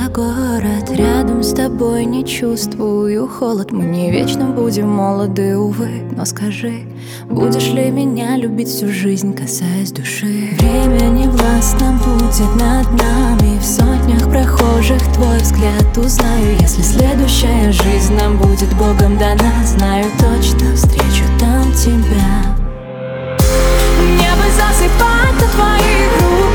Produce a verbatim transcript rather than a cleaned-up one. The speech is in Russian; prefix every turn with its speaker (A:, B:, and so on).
A: город, рядом с тобой не чувствую холод. Мы не вечно будем молоды, увы. Но скажи, будешь ли меня любить всю жизнь, касаясь души? Время не властно будет над нами. В сотнях прохожих твой взгляд узнаю. Если следующая жизнь нам будет Богом дана, знаю точно, встречу там тебя. Мне бы засыпать на твоих руках,